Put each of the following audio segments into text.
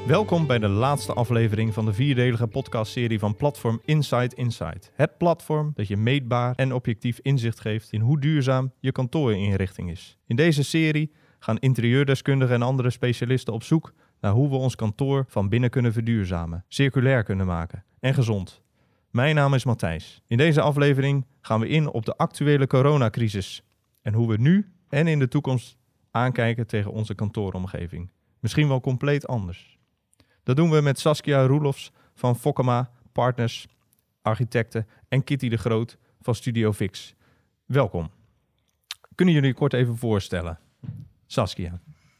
Welkom bij de laatste aflevering van de vierdelige podcastserie van platform Inside Insight. Het platform dat je meetbaar en objectief inzicht geeft in hoe duurzaam je kantoorinrichting is. In deze serie gaan interieurdeskundigen en andere specialisten op zoek naar hoe we ons kantoor van binnen kunnen verduurzamen, circulair kunnen maken en gezond. Mijn naam is Matthijs. In deze aflevering gaan we in op de actuele coronacrisis en hoe we nu en in de toekomst aankijken tegen onze kantooromgeving. Misschien wel compleet anders. Dat doen we met Saskia Roelofs van Fokkema Partners, architecten en Kitty de Groot van Studio Fix. Welkom. Kunnen jullie kort even voorstellen? Saskia.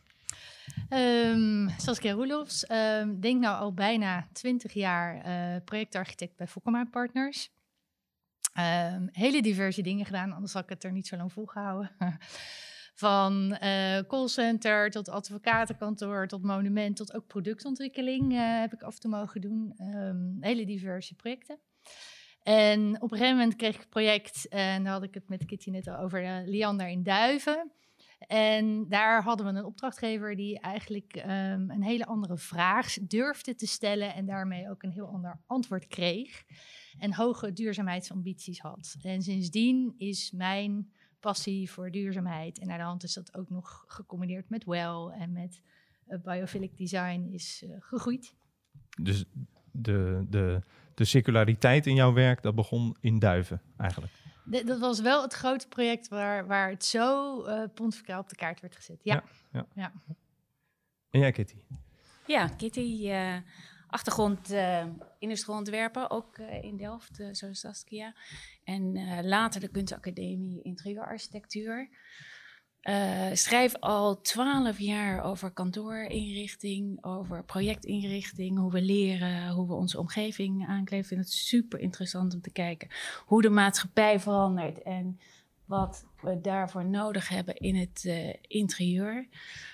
Saskia Roelofs. Denk nou al bijna 20 jaar projectarchitect bij Fokkema Partners. Hele diverse dingen gedaan, anders had ik het er niet zo lang volgehouden. Van callcenter tot advocatenkantoor, tot monument, tot ook productontwikkeling heb ik af en toe mogen doen. Hele diverse projecten. En op een gegeven moment kreeg ik het project, en daar had ik het met Kitty net al over, Liander in Duiven. En daar hadden we een opdrachtgever die eigenlijk een hele andere vraag durfde te stellen en daarmee ook een heel ander antwoord kreeg. En hoge duurzaamheidsambities had. En sindsdien is mijn passie voor duurzaamheid en naar de hand is dat ook nog gecombineerd met WELL en met biophilic design is gegroeid. Dus de circulariteit in jouw werk, dat begon in Duiven eigenlijk? Dat was wel het grote project waar het zo pontificaal op de kaart werd gezet. Ja. En jij, Kitty? Ja, Kitty, achtergrond industrieel ontwerpen, ook in Delft, zoals Saskia. En later de kunstacademie interieurarchitectuur. Schrijf al 12 jaar over kantoorinrichting, over projectinrichting, hoe we leren, hoe we onze omgeving aankleden. Ik vind het super interessant om te kijken hoe de maatschappij verandert en wat we daarvoor nodig hebben in het interieur.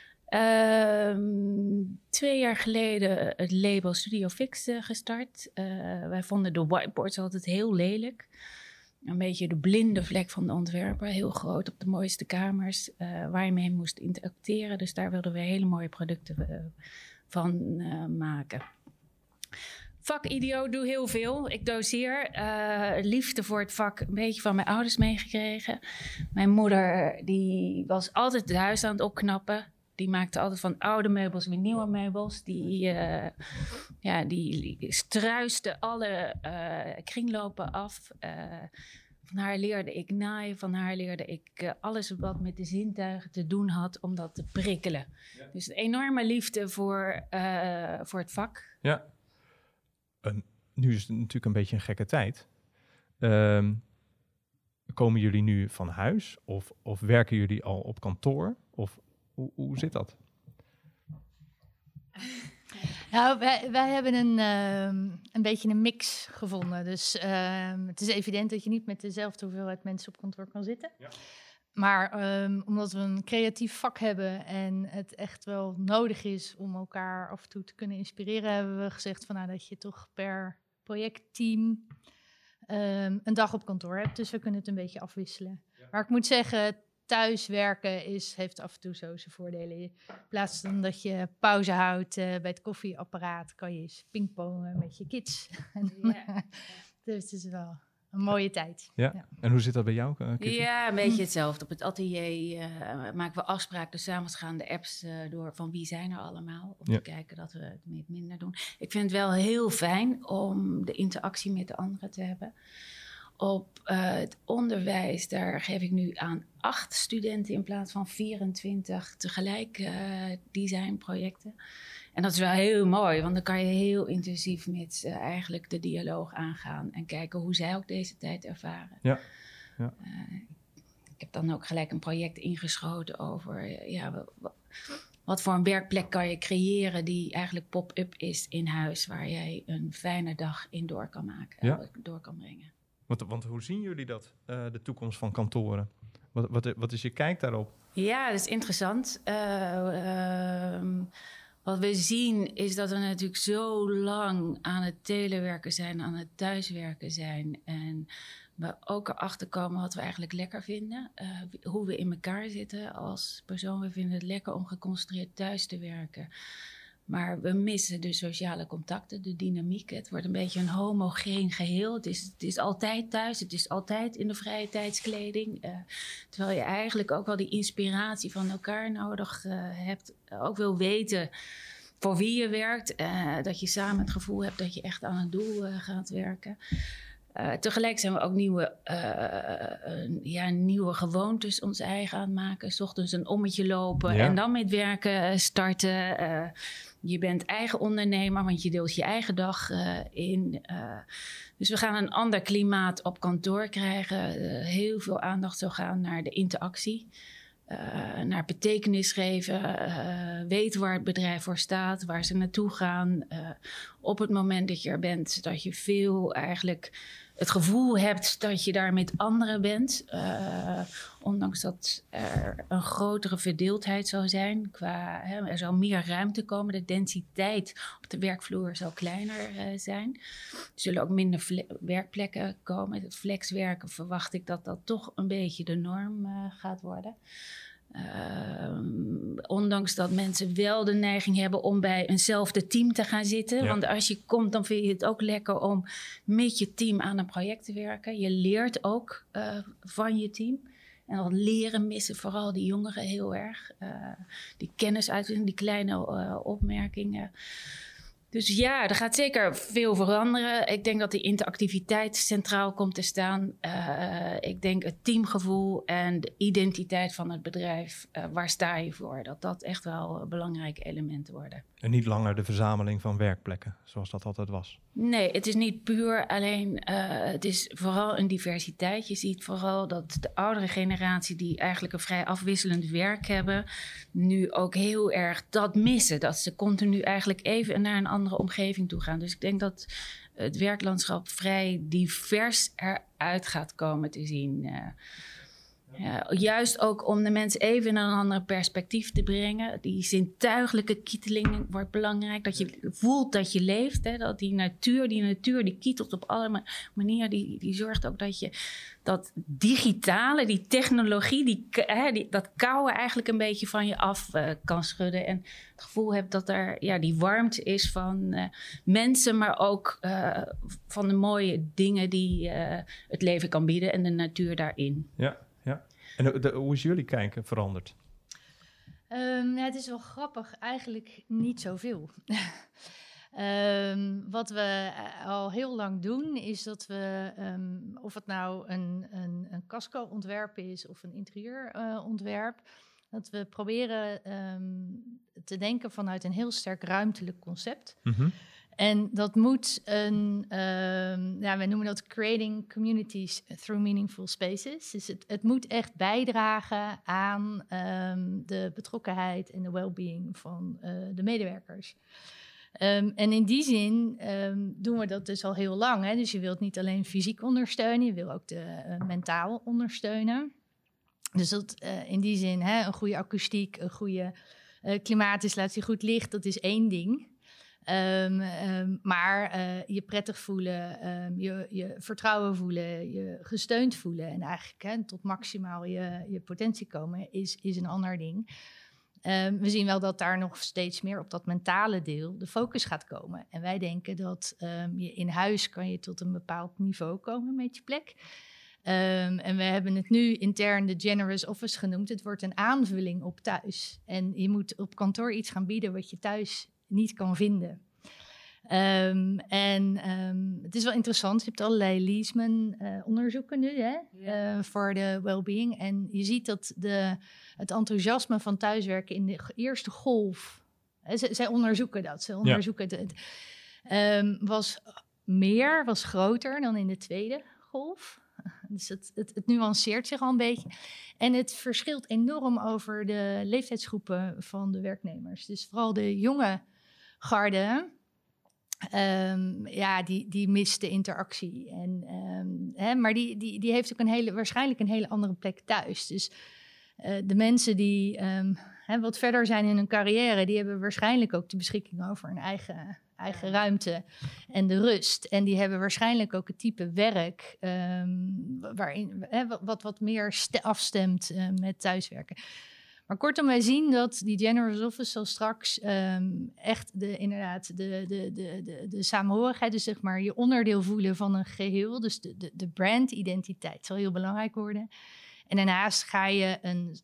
2 jaar geleden het label Studio Fix gestart. Wij vonden de whiteboards altijd heel lelijk. Een beetje de blinde vlek van de ontwerper. Heel groot op de mooiste kamers waar je mee moest interacteren. Dus daar wilden we hele mooie producten van maken. Vakidioot doe heel veel. Ik doseer. Liefde voor het vak een beetje van mijn ouders meegekregen. Mijn moeder die was altijd het huis aan het opknappen. Die maakte altijd van oude meubels weer nieuwe meubels. Die struiste alle kringlopen af. Van haar leerde ik naaien. Van haar leerde ik alles wat met de zintuigen te doen had om dat te prikkelen. Ja. Dus een enorme liefde voor het vak. Ja. Nu is het natuurlijk een beetje een gekke tijd. Komen jullie nu van huis? Of werken jullie al op kantoor? Of hoe zit dat? Nou, wij hebben een beetje een mix gevonden. Dus het is evident dat je niet met dezelfde hoeveelheid mensen op kantoor kan zitten. Ja. Maar omdat we een creatief vak hebben en het echt wel nodig is om elkaar af en toe te kunnen inspireren, hebben we gezegd van, dat je toch per projectteam een dag op kantoor hebt. Dus we kunnen het een beetje afwisselen. Ja. Maar ik moet zeggen, thuiswerken heeft af en toe zo zijn voordelen. In plaats van dat je pauze houdt bij het koffieapparaat, kan je eens pingpongen met je kids. Ja. Dus het is wel een mooie tijd. Ja. Ja. En hoe zit dat bij jou, Kitty? Ja, een beetje hetzelfde. Op het atelier maken we afspraken. Dus 's avonds gaan de apps door van wie zijn er allemaal. Om te kijken dat we het minder doen. Ik vind het wel heel fijn om de interactie met de anderen te hebben. Op het onderwijs, daar geef ik nu aan 8 studenten in plaats van 24 tegelijk designprojecten. En dat is wel heel mooi, want dan kan je heel intensief met eigenlijk de dialoog aangaan en kijken hoe zij ook deze tijd ervaren. Ja. Ja. Ik heb dan ook gelijk een project ingeschoten over wat voor een werkplek kan je creëren die eigenlijk pop-up is in huis, waar jij een fijne dag in door kan maken, door kan brengen. Want hoe zien jullie dat, de toekomst van kantoren? Wat is je kijk daarop? Ja, dat is interessant. Wat we zien is dat we natuurlijk zo lang aan het telewerken zijn, aan het thuiswerken zijn. En we ook erachter komen wat we eigenlijk lekker vinden. Hoe we in elkaar zitten als persoon. We vinden het lekker om geconcentreerd thuis te werken. Maar we missen de sociale contacten, de dynamiek. Het wordt een beetje een homogeen geheel. Het is altijd thuis, het is altijd in de vrije tijdskleding. Terwijl je eigenlijk ook wel die inspiratie van elkaar nodig hebt. Ook wil weten voor wie je werkt. Dat je samen het gevoel hebt dat je echt aan het doel gaat werken. Tegelijk zijn we ook nieuwe gewoontes ons eigen aan het maken. 's Ochtends een ommetje lopen en dan met werken starten. Je bent eigen ondernemer, want je deelt je eigen dag in. Dus we gaan een ander klimaat op kantoor krijgen. Heel veel aandacht zal gaan naar de interactie. Naar betekenis geven, weten waar het bedrijf voor staat, waar ze naartoe gaan. Op het moment dat je er bent, dat je veel eigenlijk het gevoel hebt dat je daar met anderen bent. Ondanks dat er een grotere verdeeldheid zal zijn. Er zal meer ruimte komen. De densiteit op de werkvloer zal kleiner zijn. Er zullen ook minder werkplekken komen. Het flexwerken verwacht ik dat dat toch een beetje de norm gaat worden. Ondanks dat mensen wel de neiging hebben om bij eenzelfde team te gaan zitten. Ja. Want als je komt, dan vind je het ook lekker om met je team aan een project te werken. Je leert ook van je team. En dat leren missen vooral die jongeren heel erg. Die kennisuitwisseling, die kleine opmerkingen. Dus ja, er gaat zeker veel veranderen. Ik denk dat die interactiviteit centraal komt te staan. Ik denk het teamgevoel en de identiteit van het bedrijf. Waar sta je voor? Dat echt wel belangrijke elementen worden. En niet langer de verzameling van werkplekken, zoals dat altijd was. Nee, het is niet puur alleen... het is vooral een diversiteit. Je ziet vooral dat de oudere generatie... die eigenlijk een vrij afwisselend werk hebben... nu ook heel erg dat missen. Dat ze continu eigenlijk even naar een andere omgeving toe gaan. Dus ik denk dat het werklandschap vrij divers eruit gaat komen te zien... juist ook om de mensen even in een ander perspectief te brengen. Die zintuigelijke kieteling wordt belangrijk. Dat je voelt dat je leeft. Hè? Dat die natuur die kietelt op alle manieren. Die zorgt ook dat je dat digitale, die technologie... dat kouwen eigenlijk een beetje van je af kan schudden. En het gevoel hebt dat er die warmte is van mensen... maar ook van de mooie dingen die het leven kan bieden... en de natuur daarin. Ja. En hoe is jullie kijken veranderd? Het is wel grappig, eigenlijk niet zoveel. Wat we al heel lang doen, is dat we, of het nou een casco-ontwerp is of een interieurontwerp, dat we proberen te denken vanuit een heel sterk ruimtelijk concept. Mm-hmm. En dat moet we noemen dat creating communities through meaningful spaces. Dus het moet echt bijdragen aan de betrokkenheid en de well-being van de medewerkers. En in die zin doen we dat dus al heel lang. Hè? Dus je wilt niet alleen fysiek ondersteunen, je wil ook de mentaal ondersteunen. Dus dat in die zin, een goede akoestiek, een goede klimaatinstallatie, goed licht, dat is één ding. Maar je prettig voelen, je vertrouwen voelen, je gesteund voelen... en eigenlijk tot maximaal je potentie komen, is een ander ding. We zien wel dat daar nog steeds meer op dat mentale deel de focus gaat komen. En wij denken dat je in huis kan je tot een bepaald niveau komen met je plek. En we hebben het nu intern de generous office genoemd. Het wordt een aanvulling op thuis. En je moet op kantoor iets gaan bieden wat je thuis niet kan vinden. Het is wel interessant. Je hebt allerlei Leesman-onderzoeken nu voor de well-being. En je ziet dat het enthousiasme van thuiswerken in de eerste golf... Zij onderzoeken dat. Ze onderzoeken was groter dan in de tweede golf. Dus het nuanceert zich al een beetje. En het verschilt enorm over de leeftijdsgroepen van de werknemers. Dus vooral de jonge garde... die mist de interactie. Maar die heeft ook waarschijnlijk een hele andere plek thuis. Dus de mensen die wat verder zijn in hun carrière... die hebben waarschijnlijk ook de beschikking over een eigen ruimte en de rust. En die hebben waarschijnlijk ook het type werk... waarin wat meer afstemt met thuiswerken. Maar kortom, wij zien dat die General Office zal straks echt de samenhorigheid, dus zeg maar je onderdeel voelen van een geheel. Dus de brandidentiteit zal heel belangrijk worden. En daarnaast ga je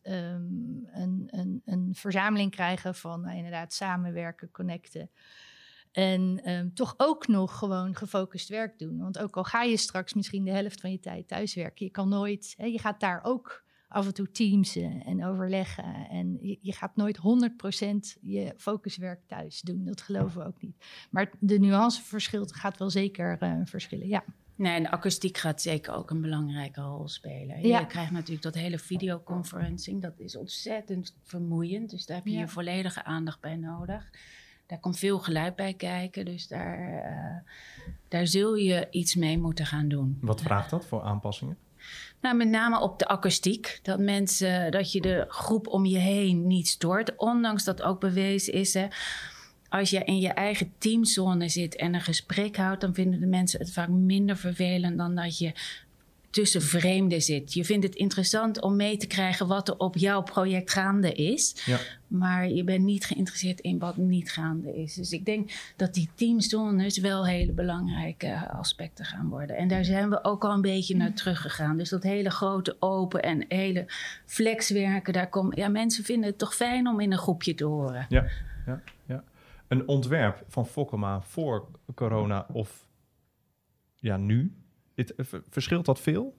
een verzameling krijgen van inderdaad samenwerken, connecten. En toch ook nog gewoon gefocust werk doen. Want ook al ga je straks misschien de helft van je tijd thuiswerken, je kan nooit, je gaat daar ook af en toe teamsen en overleggen. En je gaat nooit 100% je focuswerk thuis doen. Dat geloven we ook niet. Maar de nuanceverschil gaat wel zeker verschillen, ja. Nee, en de akoestiek gaat zeker ook een belangrijke rol spelen. Ja. Je krijgt natuurlijk dat hele videoconferencing. Dat is ontzettend vermoeiend. Dus daar heb je je volledige aandacht bij nodig. Daar komt veel geluid bij kijken. Dus daar zul je iets mee moeten gaan doen. Wat vraagt dat voor aanpassingen? Nou, met name op de akoestiek. Dat je de groep om je heen niet stoort. Ondanks dat ook bewezen is, als je in je eigen teamzone zit en een gesprek houdt, dan vinden de mensen het vaak minder vervelend dan dat je tussen vreemden zit. Je vindt het interessant om mee te krijgen wat er op jouw project gaande is. Ja. Maar je bent niet geïnteresseerd in wat niet gaande is. Dus ik denk dat die teamzones wel hele belangrijke aspecten gaan worden. En daar zijn we ook al een beetje naar teruggegaan. Dus dat hele grote open en hele flexwerken, mensen vinden het toch fijn om in een groepje te horen. Ja. Een ontwerp van Fokkema voor corona of nu? Verschilt dat veel?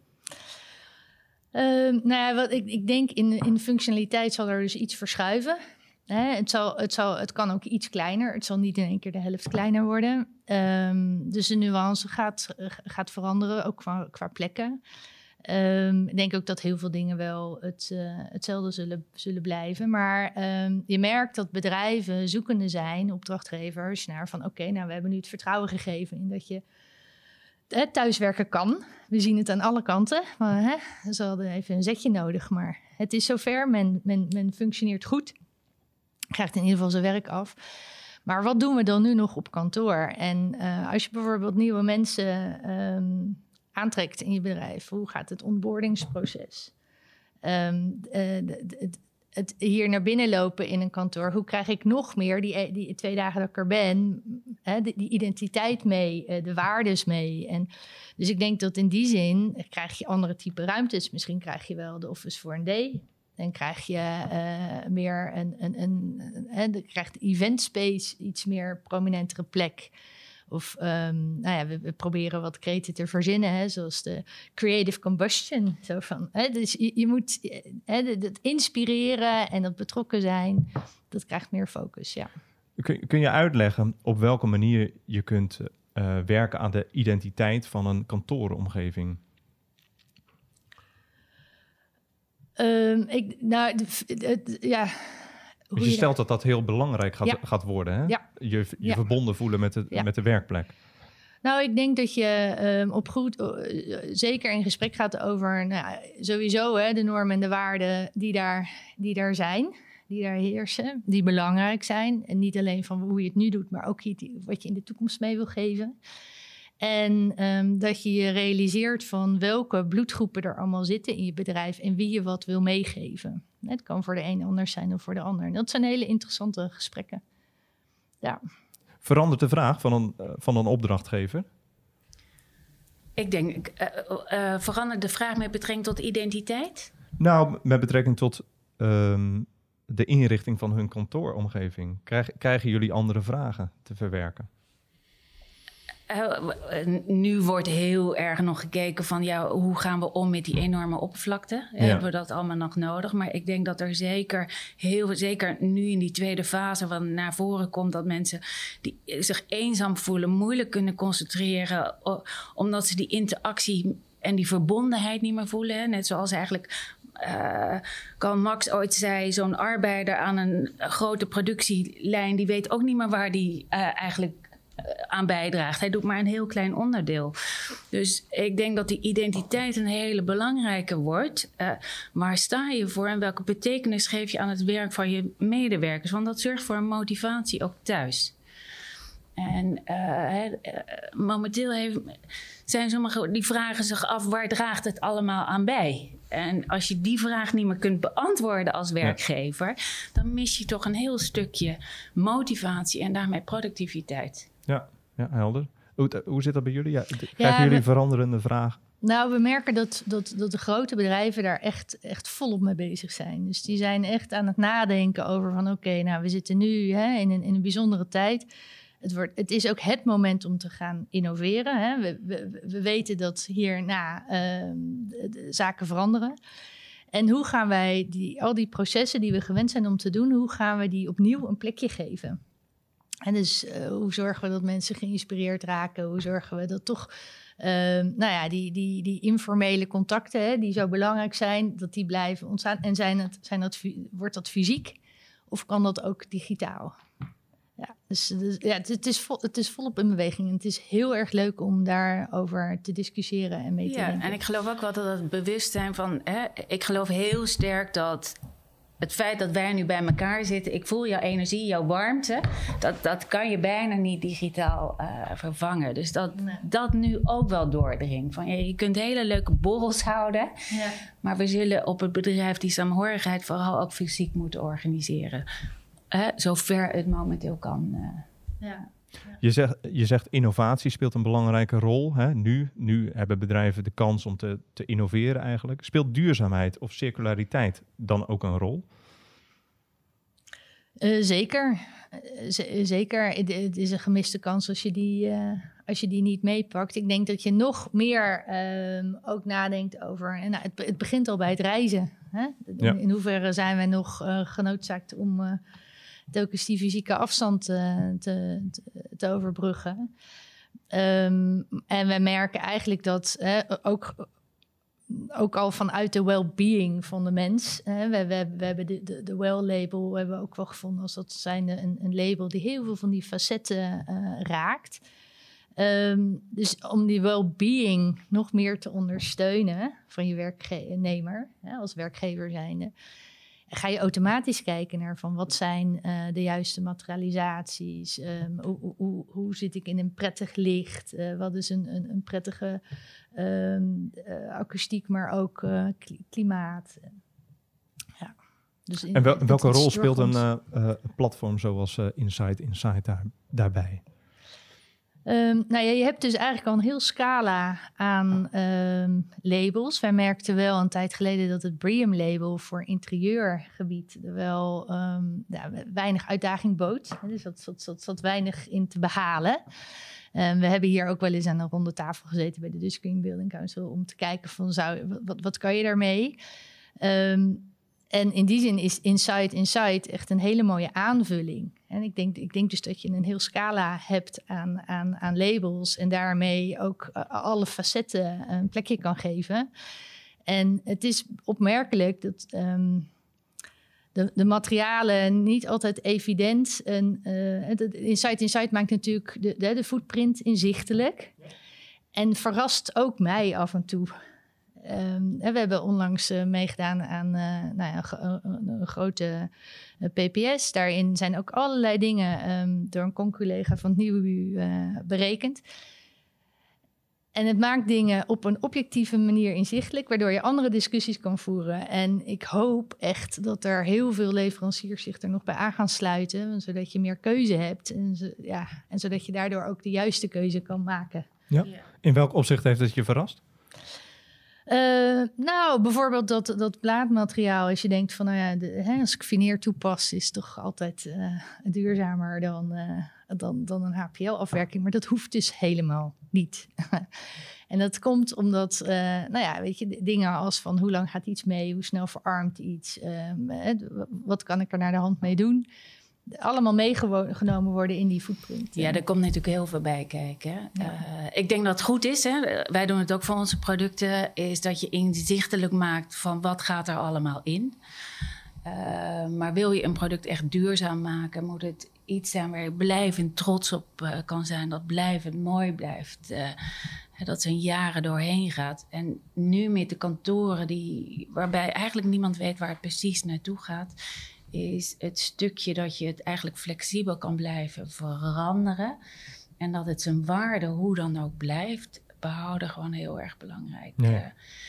Ik denk in de functionaliteit zal er dus iets verschuiven. Het kan ook iets kleiner. Het zal niet in één keer de helft kleiner worden. Dus de nuance gaat veranderen, ook qua plekken. Ik denk ook dat heel veel dingen wel hetzelfde zullen blijven. Maar je merkt dat bedrijven zoekende zijn, opdrachtgevers, naar van we hebben nu het vertrouwen gegeven in dat je thuiswerken kan. We zien het aan alle kanten. Maar, ze hadden even een zetje nodig. Maar het is zover. Men functioneert goed. Krijgt in ieder geval zijn werk af. Maar wat doen we dan nu nog op kantoor? En als je bijvoorbeeld nieuwe mensen aantrekt in je bedrijf, hoe gaat het onboardingsproces? Het hier naar binnen lopen in een kantoor. Hoe krijg ik nog meer die 2 dagen dat ik er ben, die identiteit mee, de waardes mee? En dus ik denk dat in die zin krijg je andere type ruimtes. Misschien krijg je wel de office voor een day. Dan krijg je meer dan krijgt de event space iets meer prominentere plek. Of we proberen wat kreten te verzinnen, zoals de creative combustion. Zo van, dus je moet het inspireren en dat betrokken zijn. Dat krijgt meer focus, ja. Kun je uitleggen op welke manier je kunt werken aan de identiteit van een kantooromgeving? Dus je stelt dat heel belangrijk gaat worden, hè? Ja. Je verbonden voelen met de werkplek. Nou, ik denk dat je zeker in gesprek gaat over sowieso de normen en de waarden die daar zijn, die daar heersen, die belangrijk zijn. En niet alleen van hoe je het nu doet, maar ook wat je in de toekomst mee wil geven. En dat je je realiseert van welke bloedgroepen er allemaal zitten in je bedrijf en wie je wat wil meegeven. Het kan voor de een anders zijn dan voor de ander. En dat zijn hele interessante gesprekken. Ja. Verandert de vraag van een opdrachtgever? Ik denk, verandert de vraag met betrekking tot identiteit? Nou, met betrekking tot de inrichting van hun kantooromgeving. Krijgen jullie andere vragen te verwerken? Nu wordt heel erg nog gekeken van hoe gaan we om met die enorme oppervlakte? Ja. Hebben we dat allemaal nog nodig? Maar ik denk dat er zeker nu in die tweede fase wat naar voren komt, dat mensen die zich eenzaam voelen, moeilijk kunnen concentreren, omdat ze die interactie en die verbondenheid niet meer voelen. Hè? Net zoals eigenlijk Karl Marx ooit zei, zo'n arbeider aan een grote productielijn, die weet ook niet meer waar die eigenlijk aan bijdraagt. Hij doet maar een heel klein onderdeel. Dus ik denk dat die identiteit een hele belangrijke wordt. Waar sta je voor en welke betekenis geef je aan het werk van je medewerkers? Want dat zorgt voor een motivatie ook thuis. En momenteel zijn sommigen die vragen zich af, waar draagt het allemaal aan bij? En als je die vraag niet meer kunt beantwoorden als werkgever, dan mis je toch een heel stukje motivatie en daarmee productiviteit. Ja, helder. Hoe zit dat bij jullie? Krijgen jullie veranderende vragen? Nou, we merken dat de grote bedrijven daar echt volop mee bezig zijn. Dus die zijn echt aan het nadenken over van oké, nou, we zitten nu in een bijzondere tijd. Het is ook het moment om te gaan innoveren. Hè. We weten dat hierna de zaken veranderen. En hoe gaan wij al die processen die we gewend zijn om te doen, hoe gaan we die opnieuw een plekje geven? En dus hoe zorgen we dat mensen geïnspireerd raken? Hoe zorgen we dat toch die informele contacten, die zo belangrijk zijn, dat die blijven ontstaan? En wordt dat fysiek of kan dat ook digitaal? Ja, dus het is volop in beweging. En het is heel erg leuk om daarover te discussiëren en mee te denken. En ik geloof ook wel dat het bewustzijn van... ik geloof heel sterk dat het feit dat wij nu bij elkaar zitten... ik voel jouw energie, jouw warmte... dat kan je bijna niet digitaal vervangen. Dus dat nu ook wel doordringt. Van, je kunt hele leuke borrels houden... Ja. Maar we zullen op het bedrijf die saamhorigheid... vooral ook fysiek moeten organiseren... zover het momenteel kan. Ja. Je zegt innovatie speelt een belangrijke rol. Hè? Nu hebben bedrijven de kans om te innoveren eigenlijk. Speelt duurzaamheid of circulariteit dan ook een rol? Zeker. Zeker. Het is een gemiste kans als je die niet meepakt. Ik denk dat je nog meer ook nadenkt over... het begint al bij het reizen. Hè? Ja. In hoeverre zijn wij nog genoodzaakt om... telkens die fysieke afstand te overbruggen. En we merken eigenlijk dat ook al vanuit de well-being van de mens... we hebben de well-label hebben we ook wel gevonden... als dat zijn een label die heel veel van die facetten raakt. Dus om die well-being nog meer te ondersteunen van je werknemer... als werkgever zijnde... ga je automatisch kijken naar van wat zijn de juiste materialisaties? Hoe zit ik in een prettig licht? Wat is een prettige akoestiek, maar ook klimaat? Ja. Dus en welke rol speelt een platform zoals Insight daarbij? Je hebt dus eigenlijk al een heel scala aan labels. Wij merkten wel een tijd geleden dat het BREEAM-label voor interieurgebied wel weinig uitdaging bood. Dus dat zat weinig in te behalen. We hebben hier ook wel eens aan een ronde tafel gezeten bij de Dutch Green Building Council om te kijken van wat kan je daarmee? En in die zin is Insight echt een hele mooie aanvulling. En ik denk dus dat je een heel scala hebt aan labels... en daarmee ook alle facetten een plekje kan geven. En het is opmerkelijk dat de materialen niet altijd evident... Insight maakt natuurlijk de footprint inzichtelijk... en verrast ook mij af en toe... we hebben onlangs meegedaan aan een grote PPS. Daarin zijn ook allerlei dingen door een conculega van het NIOU berekend. En het maakt dingen op een objectieve manier inzichtelijk... waardoor je andere discussies kan voeren. En ik hoop echt dat er heel veel leveranciers zich er nog bij aan gaan sluiten... zodat je meer keuze hebt en zodat je daardoor ook de juiste keuze kan maken. Ja. In welk opzicht heeft het je verrast? Bijvoorbeeld dat blaadmateriaal. Als je denkt van, als ik veneer toepas, is het toch altijd duurzamer dan een HPL-afwerking. Maar dat hoeft dus helemaal niet. En dat komt omdat, dingen als van hoe lang gaat iets mee, hoe snel verarmt iets, wat kan ik er naar de hand mee doen. Allemaal meegenomen worden in die footprint. Ja, er komt natuurlijk heel veel bij kijken. Ja. Ik denk dat het goed is, wij doen het ook voor onze producten... is dat je inzichtelijk maakt van wat gaat er allemaal in. Maar wil je een product echt duurzaam maken... moet het iets zijn waar je blijvend trots op kan zijn... dat blijvend mooi blijft. Dat zijn jaren doorheen gaat. En nu met de kantoren waarbij eigenlijk niemand weet waar het precies naartoe gaat... is het stukje dat je het eigenlijk flexibel kan blijven veranderen. En dat het zijn waarde, hoe dan ook, blijft behouden, gewoon heel erg belangrijk. Ja.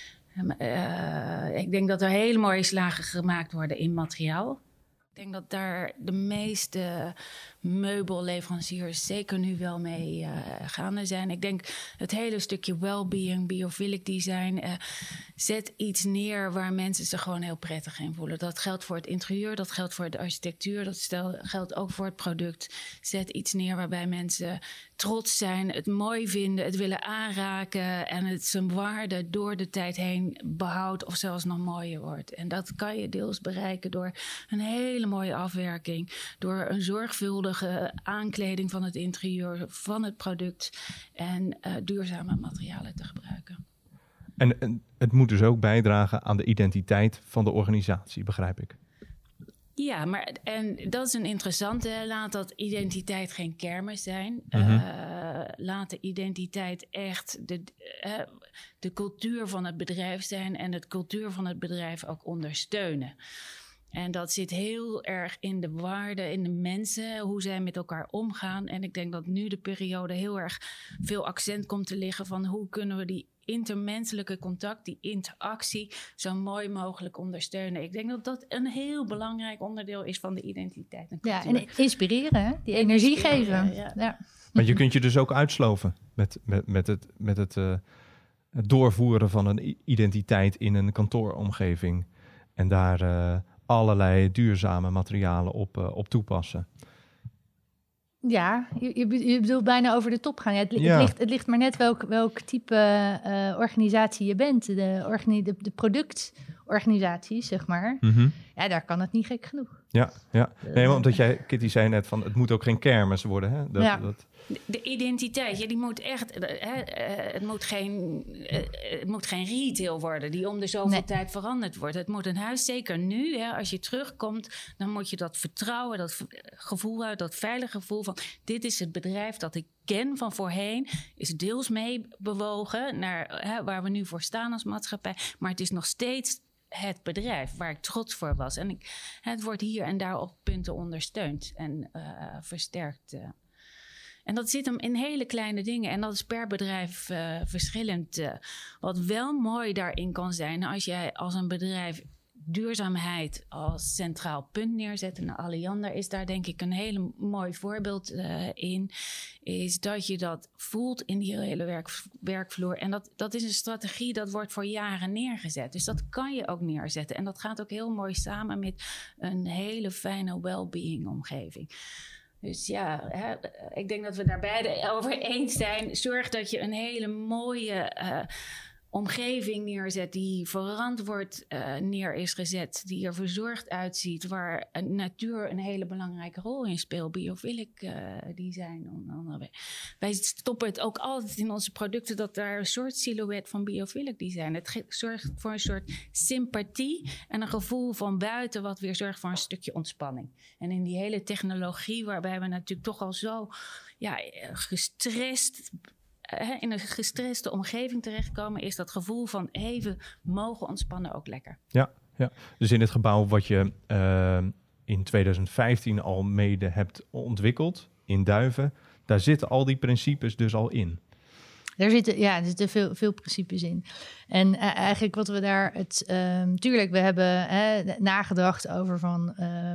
Ik denk dat er hele mooie slagen gemaakt worden in materiaal. Ik denk dat daar de meeste meubelleveranciers zeker nu wel mee gaande zijn. Ik denk het hele stukje well-being, biophilic design. Zet iets neer waar mensen zich gewoon heel prettig in voelen. Dat geldt voor het interieur, dat geldt voor de architectuur. Dat geldt ook voor het product. Zet iets neer waarbij mensen trots zijn, het mooi vinden, het willen aanraken en het zijn waarde door de tijd heen behoudt of zelfs nog mooier wordt. En dat kan je deels bereiken door een hele mooie afwerking, door een zorgvuldige aankleding van het interieur, van het product en duurzame materialen te gebruiken. En het moet dus ook bijdragen aan de identiteit van de organisatie, begrijp ik. Ja, en dat is een interessante. Laat dat identiteit geen kermis zijn. Laat de identiteit echt de cultuur van het bedrijf zijn en de cultuur van het bedrijf ook ondersteunen. En dat zit heel erg in de waarden, in de mensen, hoe zij met elkaar omgaan. En ik denk dat nu de periode heel erg veel accent komt te liggen van hoe kunnen we die intermenselijke contact, die interactie, zo mooi mogelijk ondersteunen. Ik denk dat dat een heel belangrijk onderdeel is van de identiteit. Ja, en inspireren, hè? Die energie geven. Ja. Maar je kunt je dus ook uitsloven met het doorvoeren van een identiteit in een kantooromgeving. En daar allerlei duurzame materialen op toepassen. Ja, je bedoelt bijna over de top gaan. Ja, het ligt maar net welk type organisatie je bent. De productorganisatie, zeg maar. Mm-hmm. Ja, daar kan het niet gek genoeg. Ja. Nee, maar omdat Kitty zei net van het moet ook geen kermis worden. Hè? De identiteit, die moet echt... Het moet geen retail worden die om de zoveel tijd veranderd wordt. Het moet een huis, zeker nu. Als je terugkomt, dan moet je dat vertrouwen, dat gevoel uit, dat veilige gevoel van... dit is het bedrijf dat ik ken van voorheen, is deels mee bewogen naar waar we nu voor staan als maatschappij. Maar het is nog steeds het bedrijf waar ik trots voor was. En het wordt hier en daar op punten ondersteund en versterkt. En dat zit hem in hele kleine dingen. En dat is per bedrijf verschillend. Wat wel mooi daarin kan zijn, als jij als een bedrijf duurzaamheid als centraal punt neerzet. En Alliander is daar denk ik een hele mooi voorbeeld in. Is dat je dat voelt in die hele werkvloer. En dat is een strategie dat wordt voor jaren neergezet. Dus dat kan je ook neerzetten. En dat gaat ook heel mooi samen met een hele fijne well-being omgeving. Dus ja, ik denk dat we daar beide over eens zijn. Zorg dat je een hele mooie omgeving neerzet die verantwoord neer is gezet, die er verzorgd uitziet, waar natuur een hele belangrijke rol in speelt. Biophilic design onder andere. Wij stoppen het ook altijd in onze producten dat daar een soort silhouet van biophilic design. Het zorgt voor een soort sympathie en een gevoel van buiten wat weer zorgt voor een stukje ontspanning. En in die hele technologie waarbij we natuurlijk toch al zo gestrest in een gestreste omgeving terechtkomen, is dat gevoel van even mogen ontspannen ook lekker. Ja. Dus in het gebouw wat je in 2015 al mede hebt ontwikkeld, in Duiven, daar zitten al die principes dus al in. Er zitten veel principes in. En eigenlijk wat we daar... tuurlijk, we hebben nagedacht over van...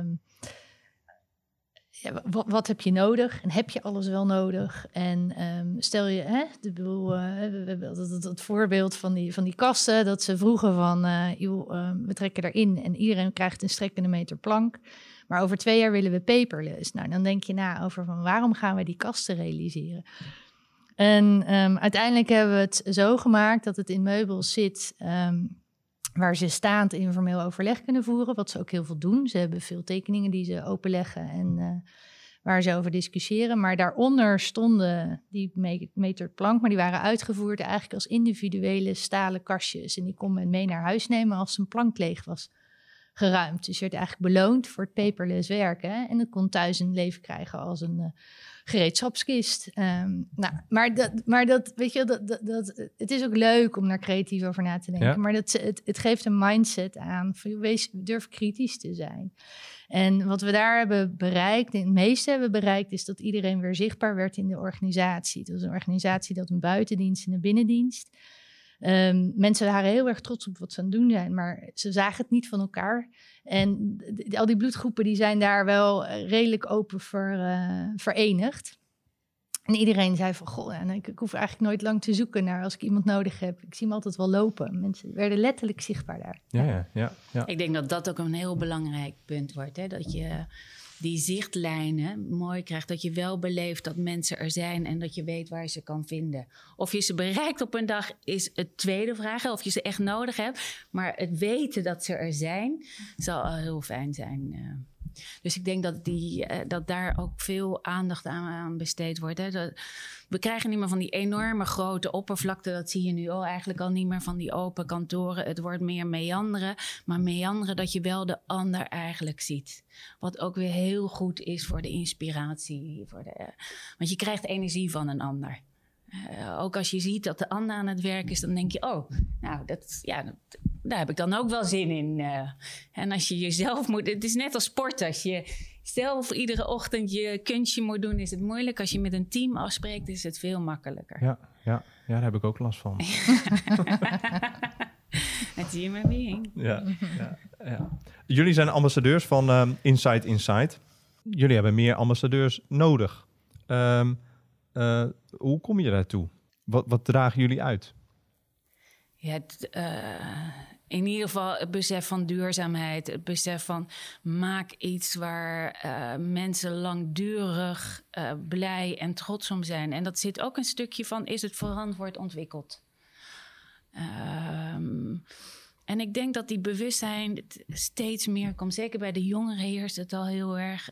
wat heb je nodig? En heb je alles wel nodig? En stel je... we hebben het voorbeeld van die kasten... dat ze vroegen van... we trekken erin en iedereen krijgt een strekkende meter plank... maar over 2 jaar willen we paperless. Nou, dan denk je na over van... waarom gaan we die kasten realiseren? En uiteindelijk hebben we het zo gemaakt... dat het in meubels zit... waar ze staand informeel overleg kunnen voeren, wat ze ook heel veel doen. Ze hebben veel tekeningen die ze openleggen en waar ze over discussiëren. Maar daaronder stonden die meter plank, maar die waren uitgevoerd eigenlijk als individuele stalen kastjes. En die kon men mee naar huis nemen als een plank leeg was geruimd. Dus je werd eigenlijk beloond voor het paperless werken. En het kon thuis een leven krijgen als een gereedschapskist. Maar dat, weet je, het is ook leuk om daar creatief over na te denken. Ja. Maar het geeft een mindset aan van durf kritisch te zijn. En wat we daar hebben bereikt, het meeste hebben bereikt, is dat iedereen weer zichtbaar werd in de organisatie. Het was een organisatie dat een buitendienst en een binnendienst. Mensen waren heel erg trots op wat ze aan het doen zijn, maar ze zagen het niet van elkaar. En al die bloedgroepen die zijn daar wel redelijk open verenigd. En iedereen zei van, goh, ik hoef eigenlijk nooit lang te zoeken naar als ik iemand nodig heb. Ik zie hem altijd wel lopen. Mensen werden letterlijk zichtbaar daar. Ja. Ik denk dat dat ook een heel belangrijk punt wordt. Hè? Dat je die zichtlijnen mooi krijgt. Dat je wel beleeft dat mensen er zijn en dat je weet waar je ze kan vinden. Of je ze bereikt op een dag is het tweede vraag. Of je ze echt nodig hebt. Maar het weten dat ze er zijn, zal heel fijn zijn. Dus ik denk dat daar ook veel aandacht aan besteed wordt. Hè. We krijgen niet meer van die enorme grote oppervlakte. Dat zie je nu eigenlijk al niet meer van die open kantoren. Het wordt meer meanderen. Maar meanderen dat je wel de ander eigenlijk ziet. Wat ook weer heel goed is voor de inspiratie. Want je krijgt energie van een ander. Ook als je ziet dat de ander aan het werk is, dan denk je, oh, nou, daar heb ik dan ook wel zin in. En als je jezelf moet... Het is net als sport. Als je zelf iedere ochtend je kunstje moet doen, is het moeilijk. Als je met een team afspreekt, is het veel makkelijker. Ja, daar heb ik ook last van. Het human being. Ja. Jullie zijn ambassadeurs van Inside. Jullie hebben meer ambassadeurs nodig. Hoe kom je daartoe? Wat dragen jullie uit? Ja, in ieder geval het besef van duurzaamheid. Het besef van maak iets waar mensen langdurig blij en trots om zijn. En dat zit ook een stukje van, is het verantwoord ontwikkeld? En ik denk dat die bewustzijn steeds meer komt. Zeker bij de jongeren heerst het al heel erg.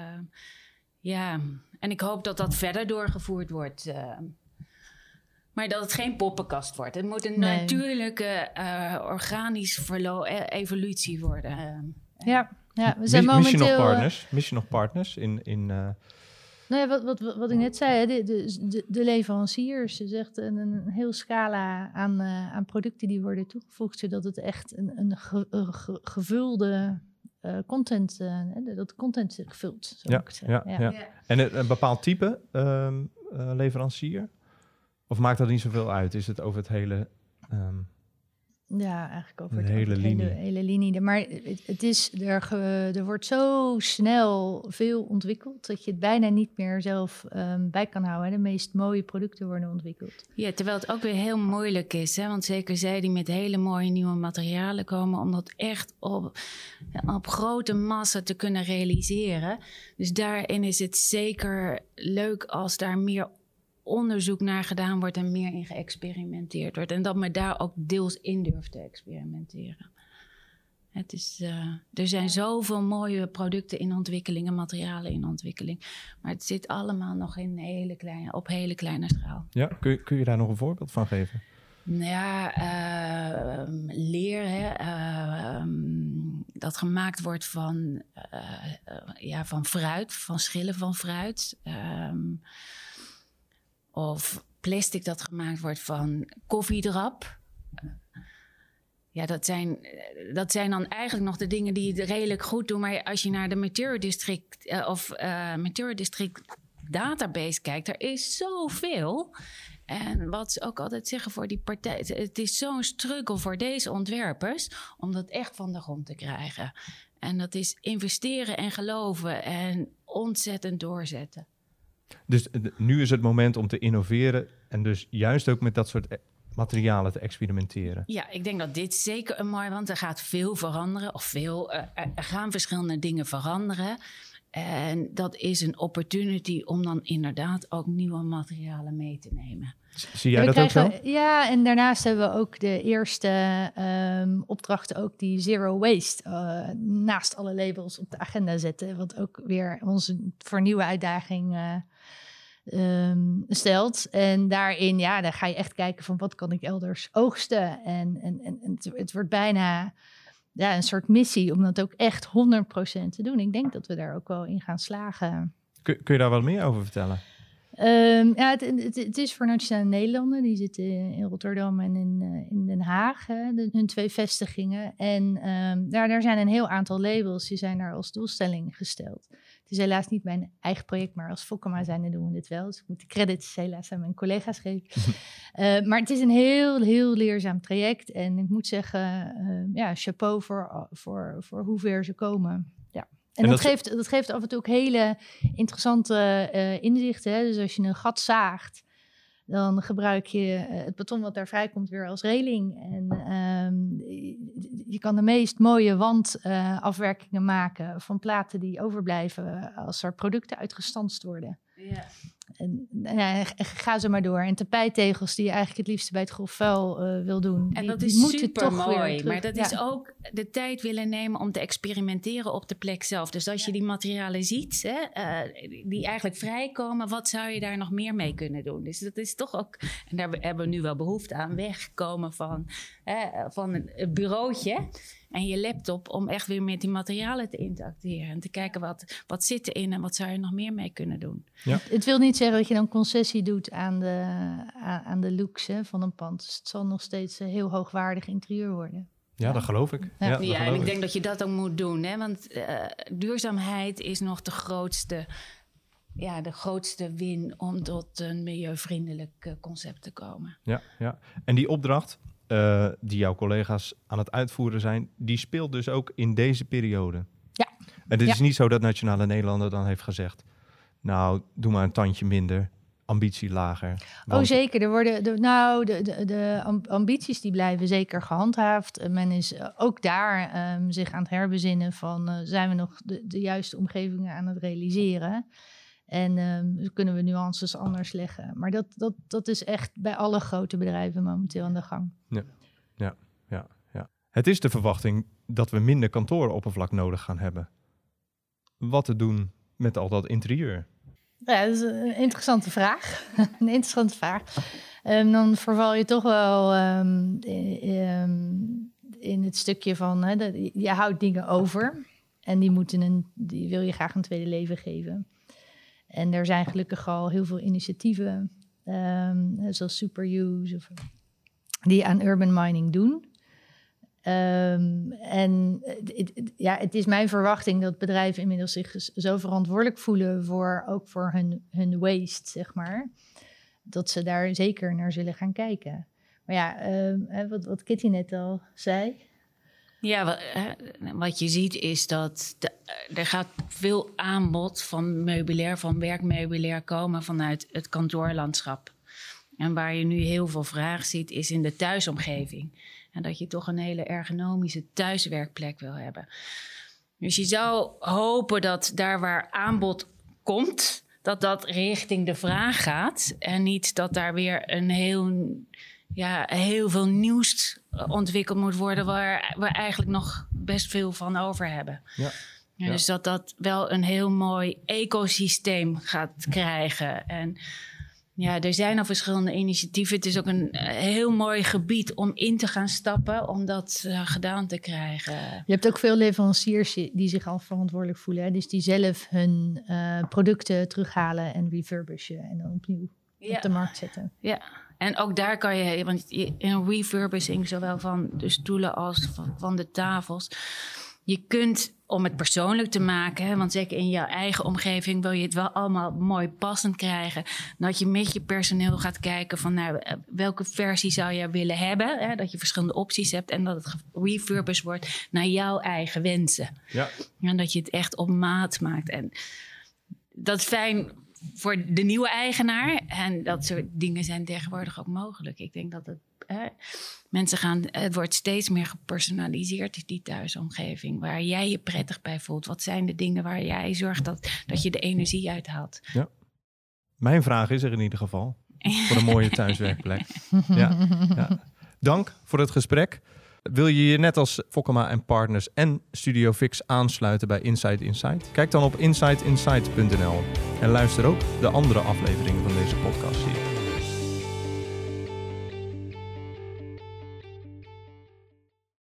En ik hoop dat dat verder doorgevoerd wordt. Maar dat het geen poppenkast wordt. Het moet een natuurlijke, organisch evolutie worden. Ja, we zijn momenteel... Mission of partners in Nou ja, wat ik net zei, hè, de leveranciers. Ze zegt een heel scala aan producten die worden toegevoegd, zodat het echt een gevulde content, dat content zich vult. Ja. En een bepaald type leverancier? Of maakt dat niet zoveel uit? Is het over het hele... Ja, eigenlijk over de hele linie. Maar er wordt zo snel veel ontwikkeld dat je het bijna niet meer zelf bij kan houden. De meest mooie producten worden ontwikkeld. Ja, terwijl het ook weer heel moeilijk is. Hè? Want zeker zij die met hele mooie nieuwe materialen komen, om dat echt op grote massa te kunnen realiseren. Dus daarin is het zeker leuk als daar meer onderzoek naar gedaan wordt en meer in geëxperimenteerd wordt. En dat men daar ook deels in durft te experimenteren. Het is, er zijn zoveel mooie producten in ontwikkeling en materialen in ontwikkeling. Maar het zit allemaal nog op hele kleine schaal. Ja, kun je daar nog een voorbeeld van geven? Ja, leer, dat gemaakt wordt van fruit, van schillen van fruit. Of plastic dat gemaakt wordt van koffiedrap. Ja, dat zijn dan eigenlijk nog de dingen die het redelijk goed doen. Maar als je naar de Material District database kijkt, er is zoveel. En wat ze ook altijd zeggen voor die partij, het is zo'n struggle voor deze ontwerpers om dat echt van de grond te krijgen. En dat is investeren en geloven en ontzettend doorzetten. Dus nu is het moment om te innoveren en dus juist ook met dat soort materialen te experimenteren. Ja, ik denk dat dit zeker een mooi, want er gaat veel veranderen of er gaan verschillende dingen veranderen. En dat is een opportunity om dan inderdaad ook nieuwe materialen mee te nemen. Zie jij dat ook zo? Ja, en daarnaast hebben we ook de eerste opdrachten, ook die zero waste, naast alle labels op de agenda zetten. Wat ook weer onze voor nieuwe uitdaging stelt. En daarin, dan ga je echt kijken van wat kan ik elders oogsten. En het wordt bijna een soort missie om dat ook echt 100% te doen. Ik denk dat we daar ook wel in gaan slagen. Kun je daar wat meer over vertellen? Het is voor Nationale Nederlanden. Die zitten in Rotterdam en in Den Haag. Hun 2 vestigingen. En daar zijn een heel aantal labels. Die zijn daar als doelstelling gesteld. Het is helaas niet mijn eigen project, maar als Fokkema zijnde doen we dit wel. Dus ik moet de credits helaas aan mijn collega's geven. Maar het is een heel, heel leerzaam traject. En ik moet zeggen, chapeau voor hoe ver ze komen. Ja. En dat geeft af en toe ook hele interessante inzichten. Hè? Dus als je een gat zaagt, dan gebruik je het beton wat daar vrijkomt weer als reling. En je kan de meest mooie wandafwerkingen maken van platen die overblijven als er producten uitgestanst worden. Ja. En ga zo maar door. En tapijttegels die je eigenlijk het liefst bij het grof vuil wil doen. En dat is super mooi. Maar dat is ook de tijd willen nemen om te experimenteren op de plek zelf. Dus als je die materialen ziet, die eigenlijk vrijkomen, wat zou je daar nog meer mee kunnen doen? Dus dat is toch ook, en daar hebben we nu wel behoefte aan, wegkomen van het bureautje en je laptop om echt weer met die materialen te interacteren en te kijken wat zit erin en wat zou je nog meer mee kunnen doen. Ja. Het wil niet zeggen dat je dan concessie doet aan de looks van een pand. Dus het zal nog steeds heel hoogwaardig interieur worden. Ja, dat geloof ik. Ja, en ik denk dat je dat ook moet doen. Hè? Want duurzaamheid is nog de grootste win om tot een milieuvriendelijk concept te komen. Ja. En die opdracht die jouw collega's aan het uitvoeren zijn, die speelt dus ook in deze periode. Ja. En het is niet zo dat Nationale Nederlanden dan heeft gezegd, nou, doe maar een tandje minder, ambitie lager. Want... Oh, zeker. Er worden de ambities die blijven zeker gehandhaafd. Men is ook daar zich aan het herbezinnen van, zijn we nog de juiste omgevingen aan het realiseren? En kunnen we nuances anders leggen. Maar dat is echt bij alle grote bedrijven momenteel aan de gang. Ja. Het is de verwachting dat we minder kantooroppervlak nodig gaan hebben. Wat te doen met al dat interieur? Ja, dat is een interessante vraag. Dan verval je toch wel in het stukje van... je houdt dingen over en die wil je graag een tweede leven geven. En er zijn gelukkig al heel veel initiatieven, zoals Superuse, die aan urban mining doen. Het is mijn verwachting dat bedrijven inmiddels zich zo verantwoordelijk voelen ook voor hun waste, zeg maar, dat ze daar zeker naar zullen gaan kijken. Maar wat Kitty net al zei. Ja, wat je ziet is dat er gaat veel aanbod van meubilair, van werkmeubilair komen vanuit het kantoorlandschap. En waar je nu heel veel vraag ziet is in de thuisomgeving. En dat je toch een hele ergonomische thuiswerkplek wil hebben. Dus je zou hopen dat daar waar aanbod komt, dat richting de vraag gaat. En niet dat daar weer een heel veel nieuws ontwikkeld moet worden waar we eigenlijk nog best veel van over hebben. Ja. Dus dat wel een heel mooi ecosysteem gaat krijgen. En ja, er zijn al verschillende initiatieven. Het is ook een heel mooi gebied om in te gaan stappen, om dat gedaan te krijgen. Je hebt ook veel leveranciers die zich al verantwoordelijk voelen. Hè? Dus die zelf hun producten terughalen en refurbishen en dan opnieuw op de markt zetten. Ja, en ook daar kan je, want in refurbishing, zowel van de stoelen als van de tafels, je kunt, om het persoonlijk te maken, want zeker in jouw eigen omgeving wil je het wel allemaal mooi passend krijgen, dat je met je personeel gaat kijken van welke versie zou je willen hebben, hè? Dat je verschillende opties hebt en dat het refurbished wordt naar jouw eigen wensen. Ja. En dat je het echt op maat maakt. En dat is fijn voor de nieuwe eigenaar. En dat soort dingen zijn tegenwoordig ook mogelijk. Ik denk dat het wordt steeds meer gepersonaliseerd, die thuisomgeving, waar jij je prettig bij voelt. Wat zijn de dingen waar jij zorgt dat je de energie uithaalt? Ja. Mijn vraag is er in ieder geval. Voor een mooie thuiswerkplek. Ja. Dank voor het gesprek. Wil je je net als Fokkema en Partners en Studio Fix aansluiten bij Inside Insight? Kijk dan op insideinsight.nl en luister ook de andere afleveringen van deze podcastserie.